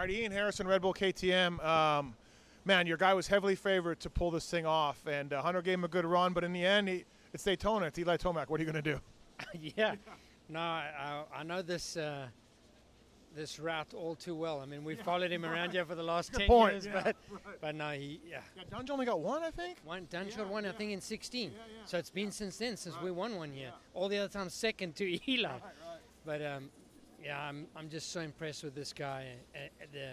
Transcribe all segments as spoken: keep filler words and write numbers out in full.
right, Ian Harrison, Red Bull K T M. Um, man, your guy was heavily favored to pull this thing off, and uh, Hunter gave him a good run, but in the end, he, it's Daytona. It's Eli Tomac. What are you going to do? yeah. No, I, I know this uh, this route all too well. I mean, we've yeah. followed him around here for the last ten point. years, yeah, but right. but no, he yeah. yeah. Dunge only got one, I think. One Dunge yeah, got one, yeah. I think, in sixteen. Yeah, yeah. So it's been yeah. since then, since right. we won one year. Yeah. All the other times second to Eli. Right, right. But um, yeah, I'm I'm just so impressed with this guy. Uh, the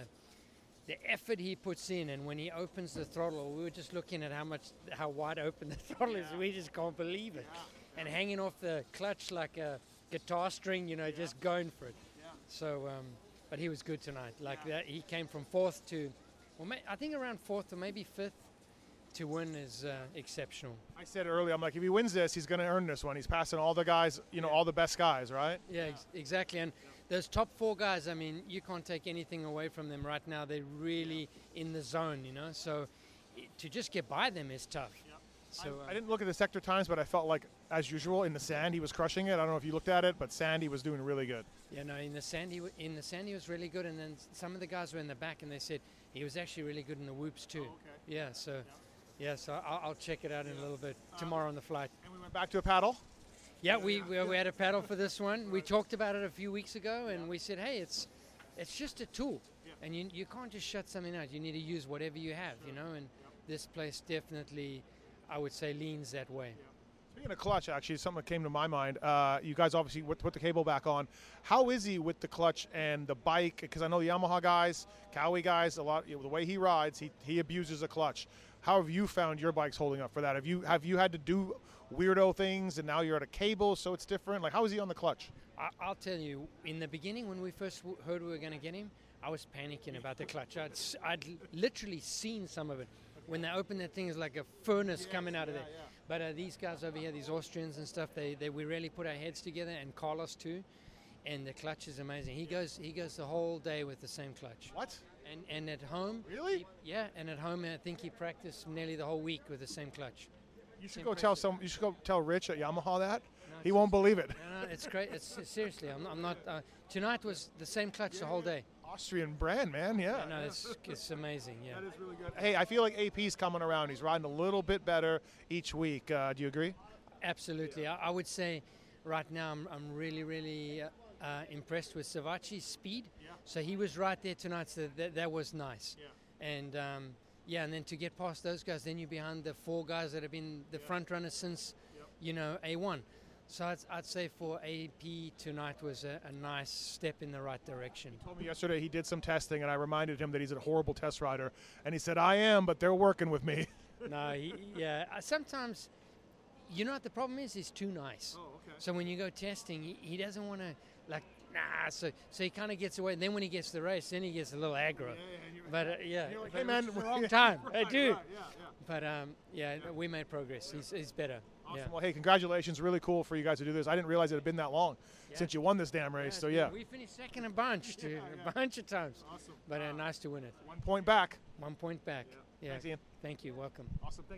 the effort he puts in, and when he opens the throttle, we were just looking at how much how wide open the throttle yeah. is. We just can't believe it. Yeah. And hanging off the clutch like a guitar string, you know, yeah. just going for it. Yeah. So, um, but he was good tonight. Like yeah. that, he came from fourth to, well, may, I think around fourth or maybe fifth. To win is uh, exceptional. I said earlier, I'm like, if he wins this, he's going to earn this one. He's passing all the guys, you know, yeah. all the best guys, right? Yeah, ex exactly. And yeah. those top four guys, I mean, you can't take anything away from them right now. They're really yeah. in the zone, you know. So to just get by them is tough. Yeah. So I, uh, I didn't look at the sector times, but I felt like, as usual, in the sand, he was crushing it. I don't know if you looked at it, but Sandy was doing really good. Yeah, no, in the sand, he, in the sand he was really good. And then some of the guys were in the back, and they said he was actually really good in the whoops too. Oh, okay. Yeah, so. Yeah. Yeah, so I'll, I'll check it out in a little bit tomorrow on the flight. And we went back to a paddle? Yeah, we, we, we had a paddle for this one. We talked about it a few weeks ago, and we said, hey, it's it's just a tool. And you, you can't just shut something out. You need to use whatever you have, you know, and this place definitely, I would say, leans that way. Speaking of clutch, actually, something that came to my mind. Uh, you guys obviously put, put the cable back on. How is he with the clutch and the bike? Because I know the Yamaha guys, Cowie guys, a lot. You know, the way he rides, he he abuses the clutch. How have you found your bikes holding up for that? Have you have you had to do weirdo things, and now you're at a cable, so it's different? Like, how is he on the clutch? I, I'll tell you, in the beginning, when we first w heard we were going to get him, I was panicking about the clutch. I'd, I'd literally seen some of it. When they open that thing, it's like a furnace yes, coming out of yeah, there. yeah. But uh, these guys over here, these Austrians and stuff, they, they we really put our heads together, and Carlos too. And the clutch is amazing. He goes he goes the whole day with the same clutch. What? And and at home, really? He, yeah. And at home, I think he practiced nearly the whole week with the same clutch. You should go tell some. You should go tell Rich at Yamaha that. No, he won't believe it. No, no, it's great. It's seriously. I'm, I'm not. Uh, tonight was the same clutch yeah, the whole day. Austrian brand, man. Yeah. No, it's it's amazing. Yeah. That is really good. Hey, I feel like A P's coming around. He's riding a little bit better each week. Uh, do you agree? Absolutely. Yeah. I, I would say, right now, I'm I'm really really. Uh, Uh, impressed with Savachi's speed. Yeah. So he was right there tonight, so that, that was nice. Yeah. And um, yeah, and then to get past those guys, then you're behind the four guys that have been the yeah. front runners since, yep. you know, A one. So I'd, I'd say for A P tonight was a, a nice step in the right direction. He told me yesterday he did some testing, and I reminded him that he's a horrible test rider. And he said, I am, but they're working with me. No, he, yeah, uh, sometimes, you know what the problem is? He's too nice. Oh, okay. So when you go testing, he, he doesn't want to, like, nah, so so he kind of gets away. And then when he gets to the race, then he gets a little aggro. Yeah, yeah, but uh, yeah, you're like, but hey man, it's the wrong time. right, Hey, dude. Right, yeah, yeah. But um, yeah, yeah, we made progress. He's he's better. Awesome. Yeah. Well, hey, congratulations. Really cool for you guys to do this. I didn't realize it had been that long Yeah. since you won this damn race. Yeah, so yeah, we finished second a bunch, dude, Yeah, yeah. a bunch of times. awesome. But uh, Uh, nice to win it. One point back. One point back. Yeah. Yeah. Thanks, Ian. Thank you. Welcome. Awesome. Thank you.